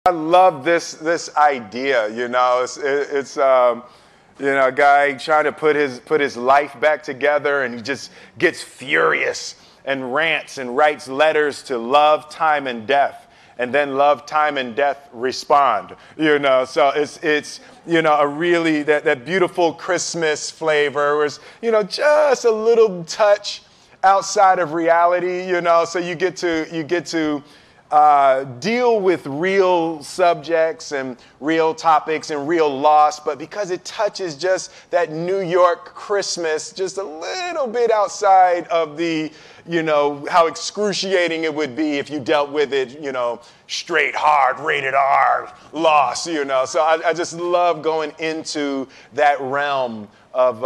I love this idea. You know, it's you know, a guy trying to put his life back together, and he just gets furious and rants and writes letters to love, time, and death. And then love, time, and death respond. You know, so it's you know, a really that beautiful Christmas flavor was, you know, just a little touch outside of reality. You know, so you get to deal with real subjects and real topics and real loss, but because it touches just that New York Christmas, just a little bit outside of the, you know, how excruciating it would be if you dealt with it, you know, straight, hard, rated R, loss, you know. So I just love going into that realm of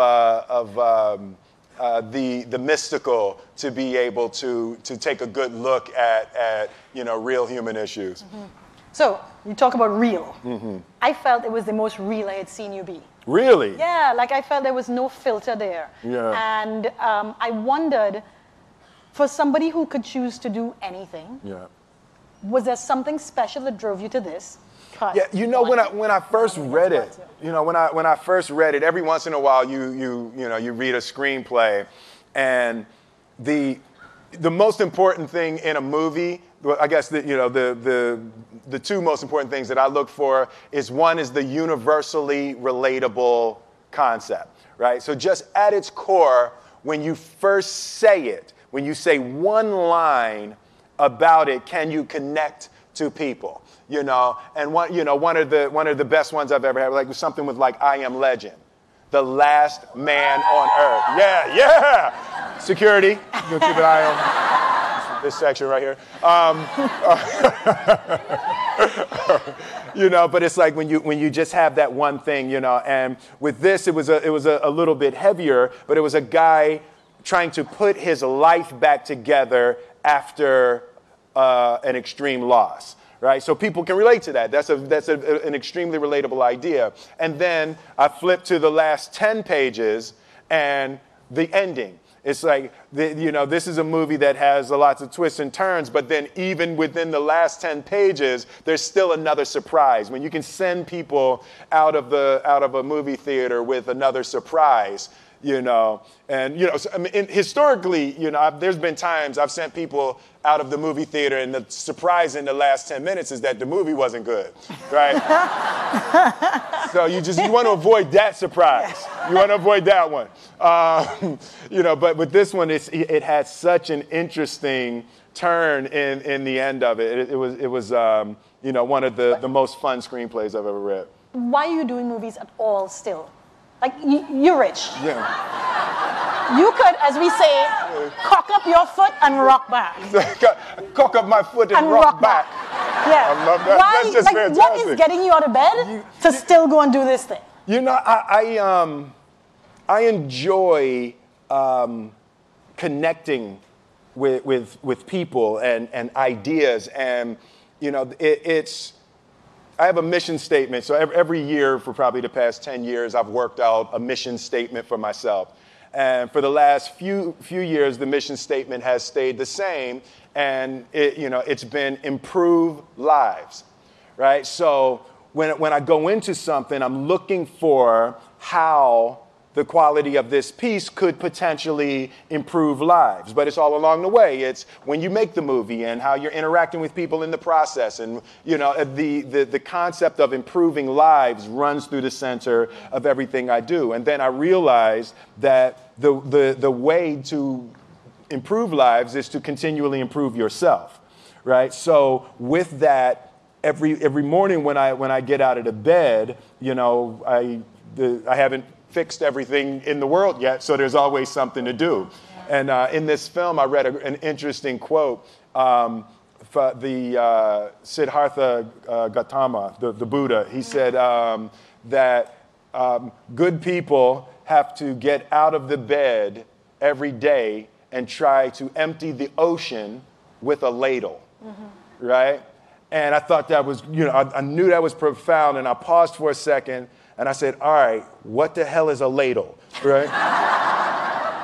the mystical, to be able to take a good look at you know, real human issues. Mm-hmm. So you talk about real. Mm-hmm. I felt it was the most real I had seen you be. Really? Yeah, like I felt there was no filter there. Yeah. And I wondered, for somebody who could choose to do anything, yeah, was there something special that drove you to this? Yeah, you know, when I first read it, you know, when I first read it, every once in a while you know, you read a screenplay, and the most important thing in a movie, I guess you know, the two most important things that I look for is, one is the universally relatable concept, right? So just at its core, when you first say it, when you say one line about it, can you connect to people? You know, and one of the best ones I've ever had, like, was something with like I Am Legend, the last man on earth. Yeah. Security, you'll keep an eye on this section right here. You know, but it's like when you just have that one thing, you know. And with this, it was a little bit heavier, but it was a guy trying to put his life back together after an extreme loss. Right? So people can relate to that. That's an extremely relatable idea. And then I flipped to the last 10 pages and the ending. It's like, you know, this is a movie that has lots of twists and turns, but then even within the last 10 pages, there's still another surprise. When you can send people out of a movie theater with another surprise, you know, and, you know, so, I mean, historically, you know, there's been times I've sent people out of the movie theater, and the surprise in the last 10 minutes is that the movie wasn't good, right? So you want to avoid that surprise. You want to avoid that one. You know, but with this one, it had such an interesting turn in the end of it. It was you know, one of the most fun screenplays I've ever read. Why are you doing movies at all still? Like, you're rich. Yeah. You could, as we say, cock up your foot and rock back. Cock up my foot and rock back. Yeah. I love that. Why, That's just like, fantastic. what is getting you out of bed to still go and do this thing? You know, I enjoy connecting with people and ideas, and, you know, I have a mission statement. So every year for probably the past 10 years, I've worked out a mission statement for myself. And for the last few years, the mission statement has stayed the same. And it's been improve lives, right? So when I go into something, I'm looking for how the quality of this piece could potentially improve lives. But it's all along the way. It's when you make the movie and how you're interacting with people in the process. And, you know, the concept of improving lives runs through the center of everything I do. And then I realized that the way to improve lives is to continually improve yourself, right? So with that, every morning when I get out of the bed, you know, I haven't fixed everything in the world yet, so there's always something to do. And in this film, I read an interesting quote for the Siddhartha Gautama, the Buddha. He said that good people have to get out of the bed every day and try to empty the ocean with a ladle, right? And I thought that was, you know, I knew that was profound, and I paused for a second. And I said, all right, what the hell is a ladle, right?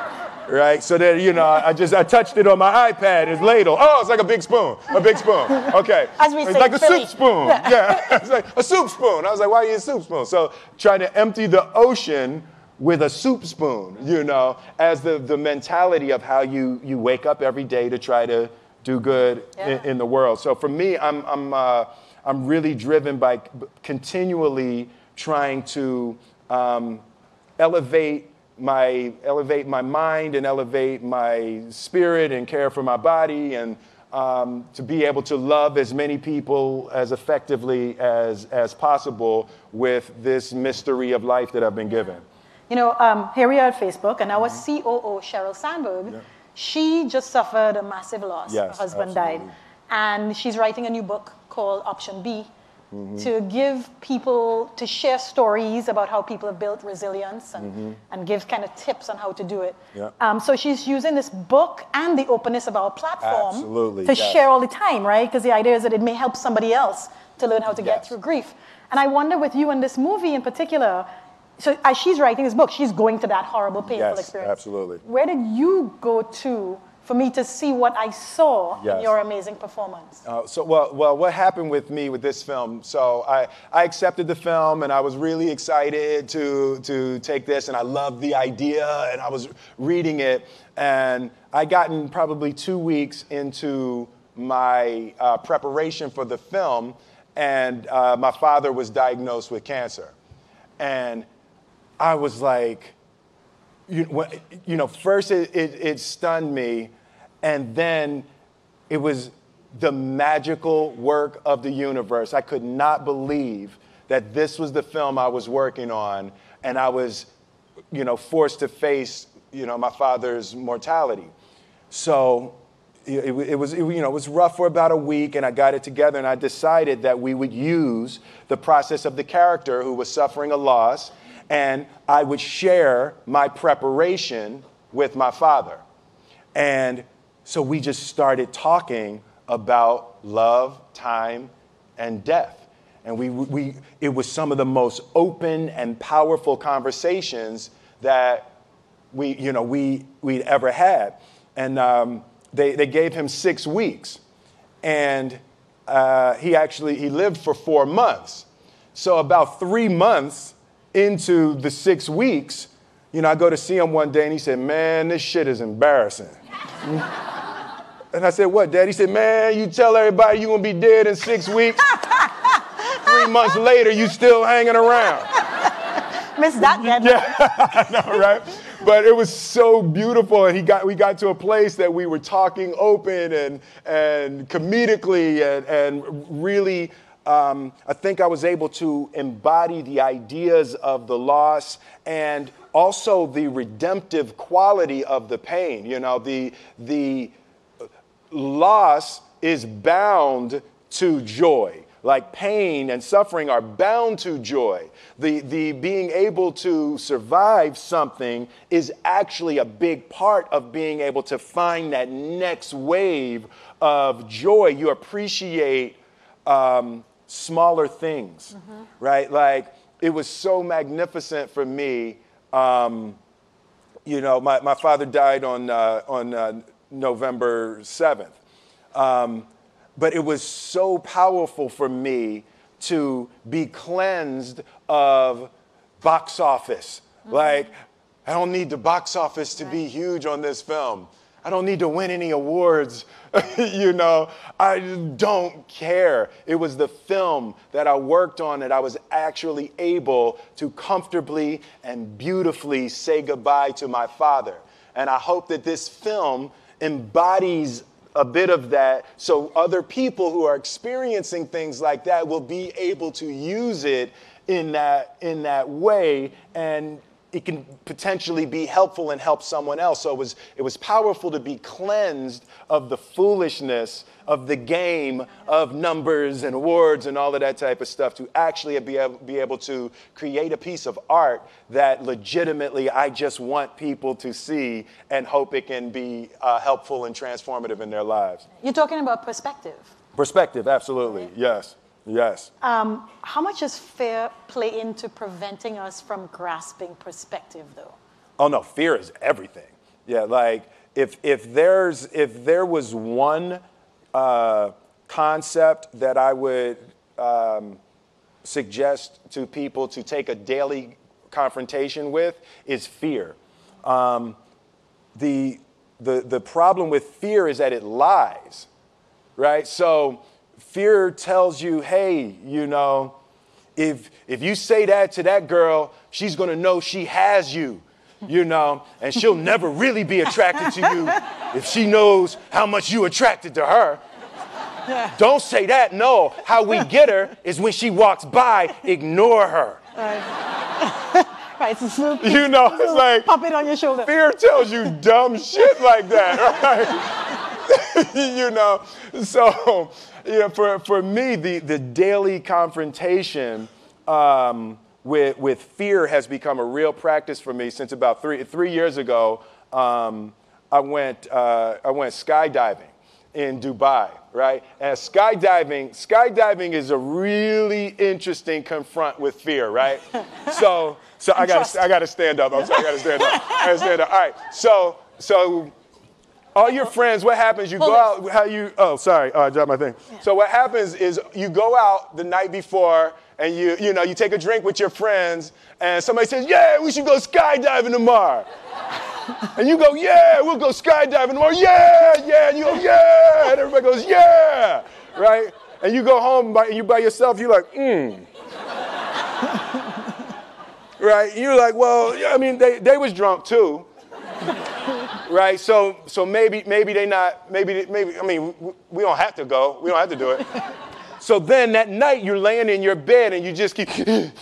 right? So that, you know, I touched it on my iPad, it's ladle. Oh, it's like a big spoon, Okay. As we it's say, like a Philly. soup spoon. Yeah, it's like a soup spoon. I was like, why are you a soup spoon? So trying to empty the ocean with a soup spoon, you know, as the mentality of how you wake up every day to try to do good in the world. So for me, I'm really driven by continually trying to elevate my mind and elevate my spirit and care for my body, and to be able to love as many people as effectively as possible with this mystery of life that I've been given. You know, here we are at Facebook, and our COO, Sheryl Sandberg, she just suffered a massive loss. Yes, her husband absolutely. died. And she's writing a new book called Option B, to give people, to share stories about how people have built resilience and give kind of tips on how to do it. Yeah. So she's using this book and the openness of our platform Absolutely, to yes. share all the time, right? Because the idea is that it may help somebody else to learn how to get Yes. through grief. And I wonder with you in this movie in particular, so as she's writing this book, she's going to that horrible, painful Yes, experience. absolutely. Where did you go to for me to see what I saw in Yes. your amazing performance? Well, what happened with me with this film? So I accepted the film, and I was really excited to take this, and I loved the idea, and I was reading it, and I gotten probably 2 weeks into my preparation for the film, and my father was diagnosed with cancer, and I was like, first it stunned me, and then it was the magical work of the universe. I could not believe that this was the film I was working on, and I was, forced to face, my father's mortality. So it was rough for about a week, and I got it together, and I decided that we would use the process of the character who was suffering a loss, and I would share my preparation with my father. And so we just started talking about love, time, and death. And it was some of the most open and powerful conversations that we'd ever had. And they gave him 6 weeks. And he lived for 4 months. So about 3 months into the 6 weeks, I go to see him one day, and he said, "Man, this shit is embarrassing." And I said, "What, Dad?" He said, "Man, you tell everybody you're gonna be dead in 6 weeks. 3 months later, you still hanging around." Miss that, Dad. Yeah, I know, right? But it was so beautiful, and we got to a place that we were talking open and comedically and really. I think I was able to embody the ideas of the loss and also the redemptive quality of the pain. The loss is bound to joy. Like pain and suffering are bound to joy. The being able to survive something is actually a big part of being able to find that next wave of joy. You appreciate smaller things, right? Like it was so magnificent for me. My father died on November 7th. But it was so powerful for me to be cleansed of box office. Like, I don't need the box office to be huge on this film. I don't need to win any awards. I just don't care. It was the film that I worked on that I was actually able to comfortably and beautifully say goodbye to my father. And I hope that this film embodies a bit of that, so other people who are experiencing things like that will be able to use it in that way, and it can potentially be helpful and help someone else. So it was powerful to be cleansed of the foolishness of the game of numbers and awards and all of that type of stuff, to actually be able to create a piece of art that legitimately I just want people to see and hope it can be helpful and transformative in their lives. You're talking about perspective. Perspective, absolutely, yes. Yes. How much does fear play into preventing us from grasping perspective, though? Oh, no, fear is everything. Yeah, like if there was one concept that I would suggest to people to take a daily confrontation with is fear. The problem with fear is that it lies, right? So fear tells you, hey, you know, if you say that to that girl, she's gonna know she has you, you know, and she'll never really be attracted to you if she knows how much you attracted to her. Don't say that, no. How we get her is when she walks by, ignore her. Right, it's a little, You know, it's like, pop it on your shoulder. fear tells you dumb shit like that, right? You know, so, you know, for me, the daily confrontation with fear has become a real practice for me since about three years ago. I went skydiving in Dubai, right? And skydiving is a really interesting confront with fear, right? So I gotta stand up. I'm sorry, I gotta stand up. All right. So all your friends, what happens? You go out. Oh, sorry. I dropped my thing. Yeah. So what happens is you go out the night before and you take a drink with your friends and somebody says, yeah, we should go skydiving tomorrow. And you go, yeah, we'll go skydiving tomorrow. Yeah. And you go, yeah. And everybody goes, yeah. Right? And you go home and you by yourself, you're like, Right? You're like, well, yeah, I mean, they was drunk too. Right? So maybe they not, maybe, I mean, we don't have to go. We don't have to do it. So then that night you're laying in your bed and you just keep,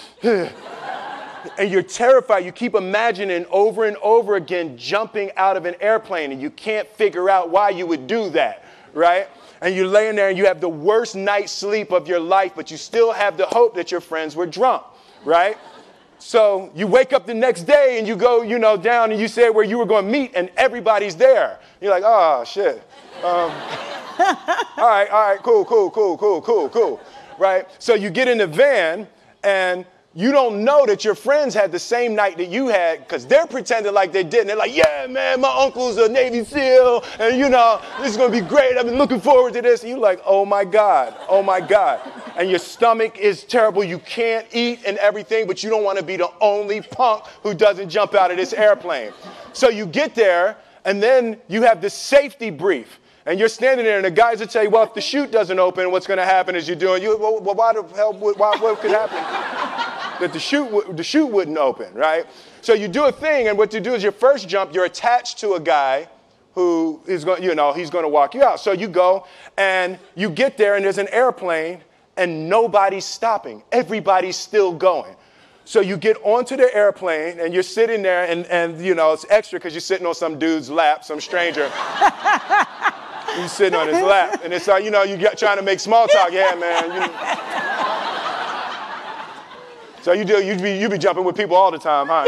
and you're terrified. You keep imagining over and over again jumping out of an airplane and you can't figure out why you would do that, right? And you're laying there and you have the worst night's sleep of your life, but you still have the hope that your friends were drunk, right? So you wake up the next day and you go, down and you say where you were going to meet and everybody's there. You're like, oh, shit. All right, cool, right? So you get in the van and you don't know that your friends had the same night that you had because they're pretending like they didn't. They're like, yeah, man, my uncle's a Navy SEAL and, this is going to be great. I've been looking forward to this. And you're like, oh, my God. And your stomach is terrible. You can't eat and everything, but you don't want to be the only punk who doesn't jump out of this airplane. So you get there and then you have this safety brief. And you're standing there, and the guys will tell you, well, if the chute doesn't open, what's going to happen is well, why the hell, what could happen? That the chute wouldn't open, right? So you do a thing, and what you do is your first jump, you're attached to a guy who is going, he's going to walk you out. So you go, and you get there, and there's an airplane, and nobody's stopping. Everybody's still going. So you get onto the airplane, and you're sitting there, and it's extra because you're sitting on some dude's lap, some stranger. You're sitting on his lap, and it's like, you trying to make small talk. Yeah, man. So you be jumping with people all the time, huh?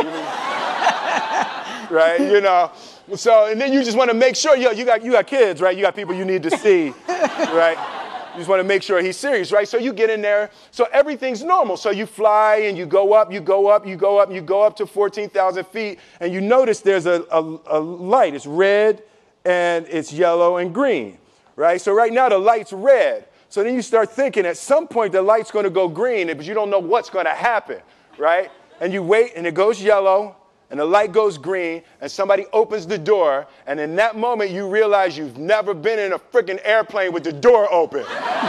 Right? So, and then you just want to make sure, you got kids, right? You got people you need to see, right? You just want to make sure he's serious, right? So you get in there. So everything's normal. So you fly and you go up to 14,000 feet, and you notice there's a light. It's red, and it's yellow and green, right? So right now the light's red. So then you start thinking at some point the light's going to go green, but you don't know what's going to happen, right? And you wait, and it goes yellow, and the light goes green, and somebody opens the door, and in that moment you realize you've never been in a freaking airplane with the door open.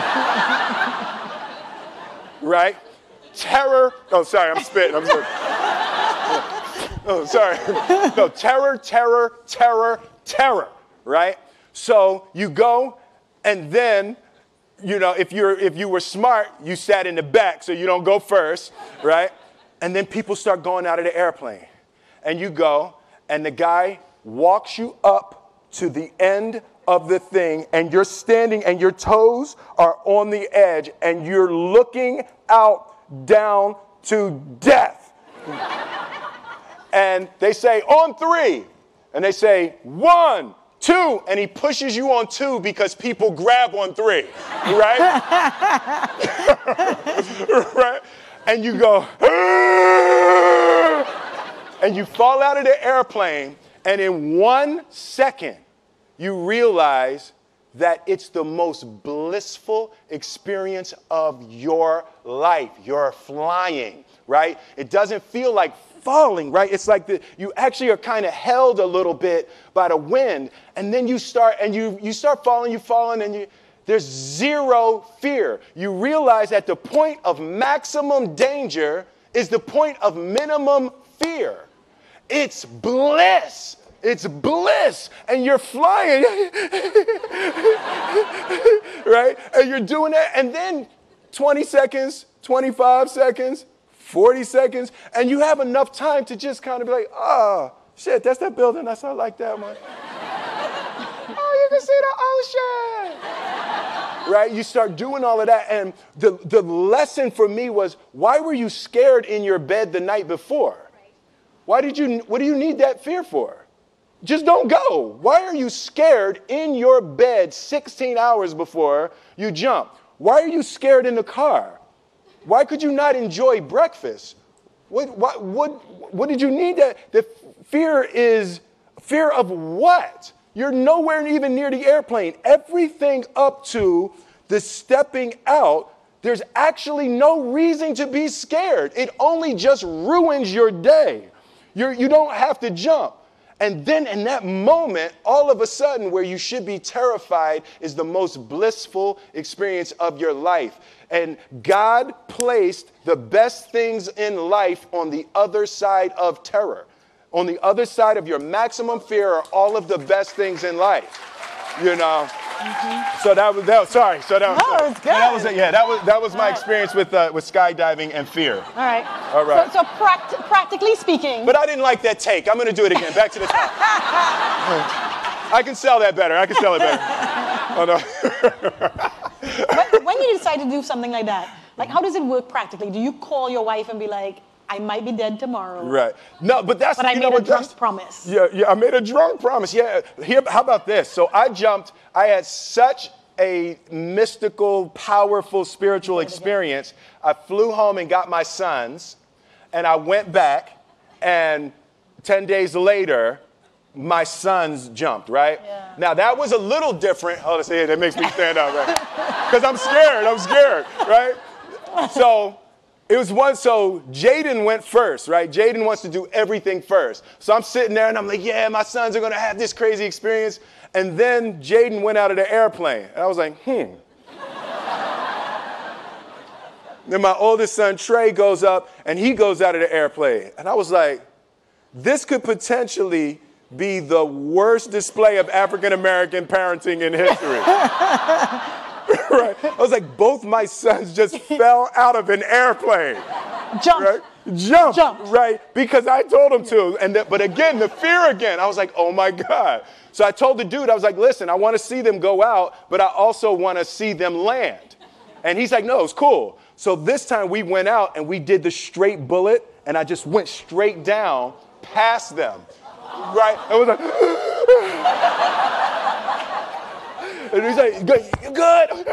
Right? Terror. Oh, sorry, I'm spitting. Oh, sorry. No, terror. Right? So you go, and then, if you were smart, you sat in the back so you don't go first, right? And then people start going out of the airplane. And you go, and the guy walks you up to the end of the thing, and you're standing, and your toes are on the edge, and you're looking out down to death. And they say, on 3. And they say, 1, 2, and he pushes you on 2 because people grab on 3, right? Right? And you go, and you fall out of the airplane, And in 1 second, you realize that it's the most blissful experience of your life. You're flying, right? It doesn't feel like falling, right? It's like you actually are kind of held a little bit by the wind, and then you start falling, and there's zero fear. You realize that the point of maximum danger is the point of minimum fear. It's bliss. It's bliss, and you're flying, right? And you're doing that, and then 20 seconds, 25 seconds, 40 seconds, and you have enough time to just kind of be like, oh, shit, that's that building. I like that one. Oh, you can see the ocean. Right? You start doing all of that, and the lesson for me was, why were you scared in your bed the night before? What do you need that fear for? Just don't go. Why are you scared in your bed 16 hours before you jump? Why are you scared in the car? Why could you not enjoy breakfast? What did you need that? The fear is fear of what? You're nowhere even near the airplane. Everything up to the stepping out, there's actually no reason to be scared. It only just ruins your day. You don't have to jump. And then in that moment, all of a sudden, where you should be terrified is the most blissful experience of your life. And God placed the best things in life on the other side of terror. On the other side of your maximum fear are all of the best things in life. You know? Mm-hmm. So that was sorry. So that was, no, it's good. That was my experience with skydiving and fear. All right. All right. So practically speaking. But I didn't like that take. I'm going to do it again. Back to the top. I can sell that better. Oh, no. When you decide to do something like that, like how does it work practically? Do you call your wife and be like, I might be dead tomorrow. Right. No, but that's. But I made a drunk promise. Yeah, I made a drunk promise. Yeah. How about this? So I jumped. I had such a mystical, powerful, spiritual experience. I flew home and got my sons, and I went back, and 10 days later, my sons jumped, right? Yeah. Now, that was a little different. Oh, let's see, that makes me stand up, right? Because I'm scared, right? So Jaden went first, right? Jaden wants to do everything first. So I'm sitting there and I'm like, yeah, my sons are going to have this crazy experience. And then Jaden went out of the airplane. And I was like, Then my oldest son, Trey, goes up and he goes out of the airplane. And I was like, this could potentially be the worst display of African-American parenting in history. Right. I was like, both my sons just fell out of an airplane. Jumped. Right? Jumped. Right. Because I told them to. But again, the fear again. I was like, oh my God. So I told the dude, I was like, listen, I want to see them go out, but I also want to see them land. And he's like, no, it's cool. So this time we went out and we did the straight bullet, and I just went straight down past them. Right? It was like, and he's like, good.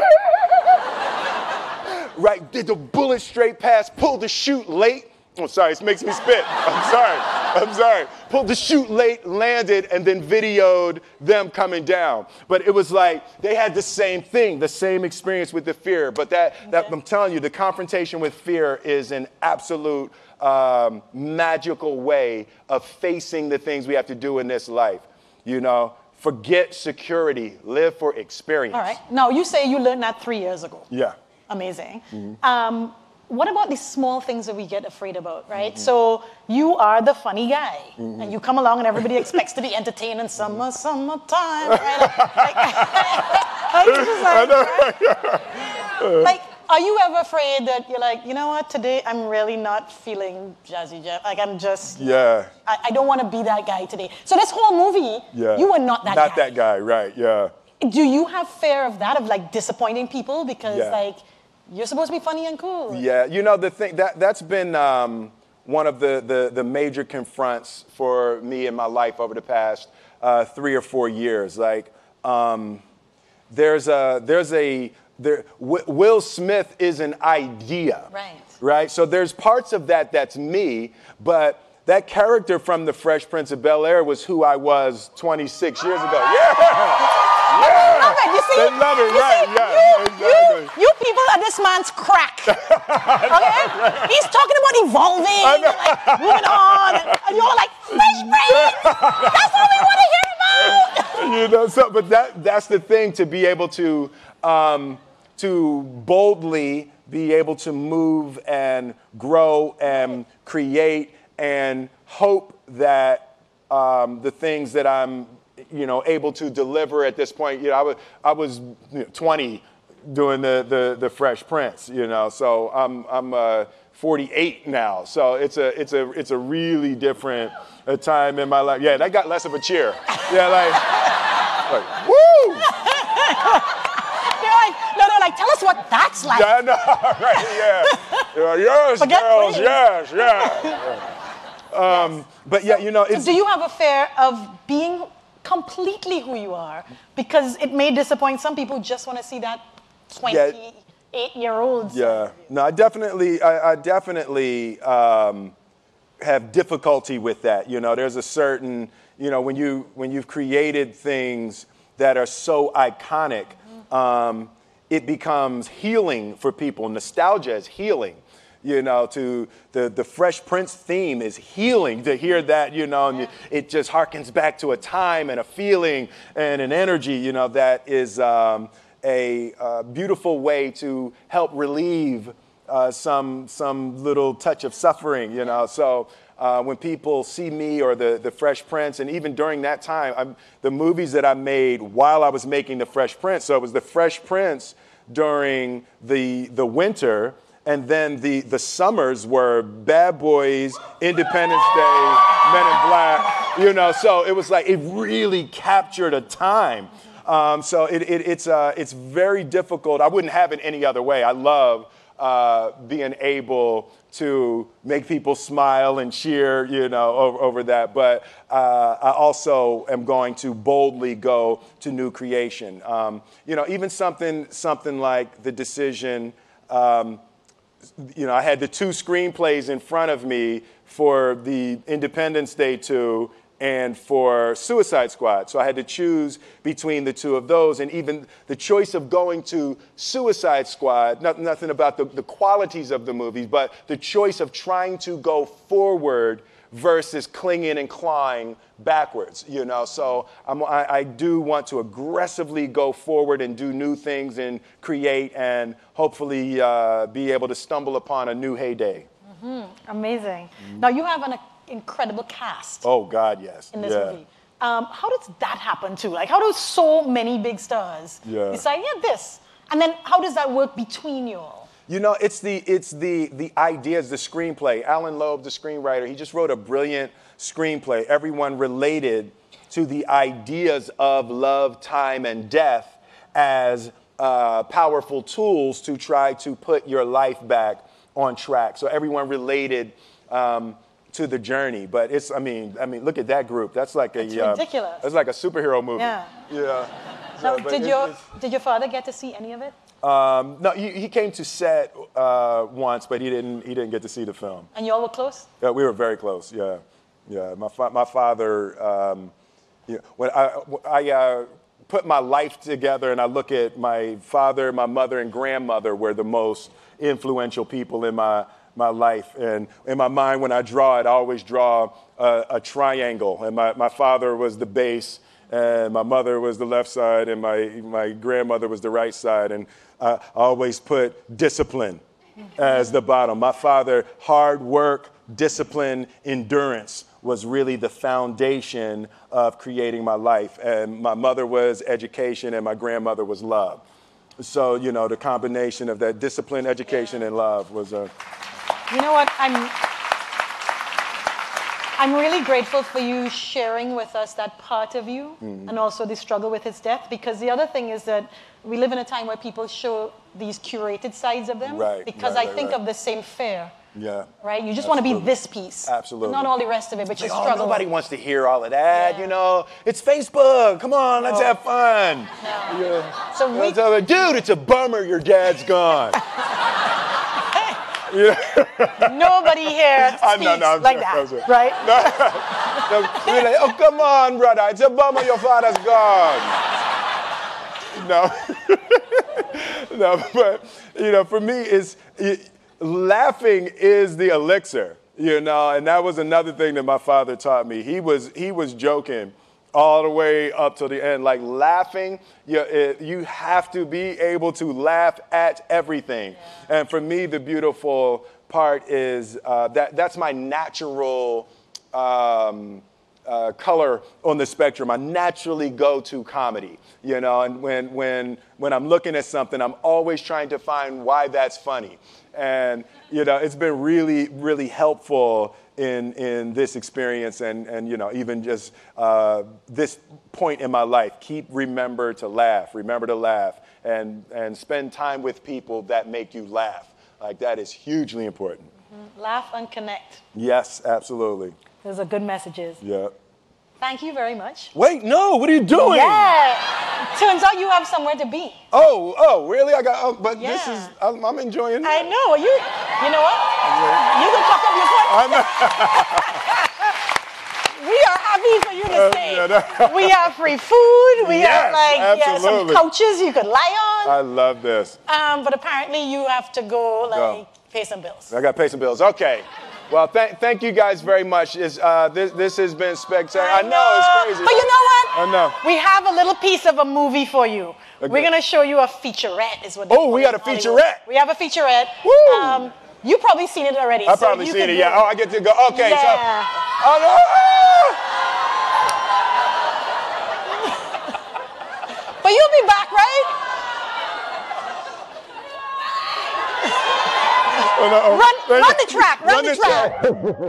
Right, did the bullet straight past, pulled the chute late. Oh, sorry, it makes me spit. I'm sorry. Pulled the chute late, landed, and then videoed them coming down. But it was like, they had the same thing, the same experience with the fear. But that I'm telling you, the confrontation with fear is an absolute magical way of facing the things we have to do in this life. You know, forget security, live for experience. All right. Now, you say you learned that 3 years ago. Yeah. Amazing. Mm-hmm. What about these small things that we get afraid about, right? Mm-hmm. So you are the funny guy, mm-hmm. and you come along and everybody expects to be entertained in summertime, right? Like, are you ever afraid that you're like, you know what, today I'm really not feeling Jazzy Jeff. Like, I'm just, I don't want to be that guy today. So this whole movie, you were not that guy. Not that guy, right, yeah. Do you have fear of that, of like disappointing people? Because like, you're supposed to be funny and cool. Yeah, you know, the thing, that's been one of the major confronts for me in my life over the past 3 or 4 years. Like, Will Smith is an idea. Right. Right? So there's parts of that that's me, but that character from The Fresh Prince of Bel-Air was who I was 26 years ago. Yeah! I love it. You see? They love it, you right? See, Yeah, exactly. You people are this man's crack. Okay? He's talking about evolving, like moving on, and you're like, Fresh Prince! That's what we want to hear about! You know, so, but that's the thing, to be able to boldly be able to move and grow and create and hope that the things that I'm, able to deliver at this point. I was 20 doing the Fresh Prince, so I'm 48 now. So it's a really different time in my life. Yeah, that got less of a cheer. Yeah, like woo! They're like, tell us what that's like. Yeah, I know, right? Yeah. Yes, Forget girls. me. Yes, yeah. But yeah, it's. Do you have a fear of being completely who you are? Because it may disappoint some people who just want to see that 28-year-old. Yeah. No, I definitely have difficulty with that. There's a certain, when you've created things that are so iconic, it becomes healing for people. Nostalgia is healing. To the Fresh Prince theme is healing, to hear that, and it just harkens back to a time and a feeling and an energy, that is a beautiful way to help relieve some little touch of suffering, So when people see me or the Fresh Prince, and even during that time, the movies that I made while I was making the Fresh Prince, so it was the Fresh Prince during the winter, and then the summers were Bad Boys, Independence Day, Men in Black, So it was like, it really captured a time. So it's very difficult. I wouldn't have it any other way. I love being able to make people smile and cheer, over that. But I also am going to boldly go to new creation. Even something like the decision. I had the two screenplays in front of me for the Independence Day 2 and for Suicide Squad. So I had to choose between the two of those. And even the choice of going to Suicide Squad, nothing about the qualities of the movies, but the choice of trying to go forward versus clinging and clawing backwards, So I do want to aggressively go forward and do new things and create and hopefully be able to stumble upon a new heyday. Mm-hmm. Amazing. Now you have an incredible cast. Oh God, yes. In this movie. How does that happen too? Like, how do so many big stars decide, this? And then how does that work between you all? It's the ideas, the screenplay. Alan Loeb, the screenwriter, he just wrote a brilliant screenplay. Everyone related to the ideas of love, time, and death as powerful tools to try to put your life back on track. So everyone related to the journey. But I mean, look at that group. That's like ridiculous. That's like a superhero movie. Yeah. So did your father get to see any of it? No, he came to set once, but he didn't get to see the film. And y'all were close? Yeah, we were very close. Yeah. My father. When I put my life together and I look at my father, my mother, and grandmother were the most influential people in my life. And in my mind, when I draw it, I always draw a triangle. And my father was the base, and my mother was the left side, and my grandmother was the right side. And I always put discipline as the bottom. My father, hard work, discipline, endurance was really the foundation of creating my life. And my mother was education, and my grandmother was love. So, the combination of that discipline, education, and love was a... You know what? I'm really grateful for you sharing with us that part of you and also the struggle with his death, because the other thing is that we live in a time where people show these curated sides of them because I think of the same fear. Yeah. Right? You just want to be this piece. Absolutely. Not all the rest of it, but you struggle. Nobody wants to hear all of that, It's Facebook. Come on, let's have fun. No. Yeah. So dude, it's a bummer your dad's gone. Nobody here speaks I'm like joking, that, right? You're like, oh, come on, brother. It's a bummer your father's gone. No. No, but, for me, laughing is the elixir, and that was another thing that my father taught me. He was joking all the way up to the end. Like laughing, you have to be able to laugh at everything. Yeah. And for me, the beautiful part is that's my natural color on the spectrum. I naturally go to comedy, and when I'm looking at something, I'm always trying to find why that's funny. And, it's been really, really helpful in this experience and even just this point in my life. Remember to laugh, and spend time with people that make you laugh. Like that is hugely important. Mm-hmm. Laugh and connect. Yes, absolutely. Those are good messages. Yeah. Thank you very much. Wait, no, what are you doing? Yeah. Turns out you have somewhere to be. Oh, really? But yeah. This is, I'm enjoying it. I know. You know what? You can chuck up your foot. We are happy for you to stay. We have free food. We have some couches you could lie on. I love this. But apparently you have to go pay some bills. I got to pay some bills. Okay. Well, thank you guys very much. This has been spectacular. I know, it's crazy. But you know what? I know. We have a little piece of a movie for you. Okay. We're going to show you a featurette is what they call it. We got a featurette. We have a featurette. Woo! You've probably seen it already. I've probably seen it, yeah. Oh, I get to go. Okay, yeah. so. Oh, no. But you'll be back, right? Run the track.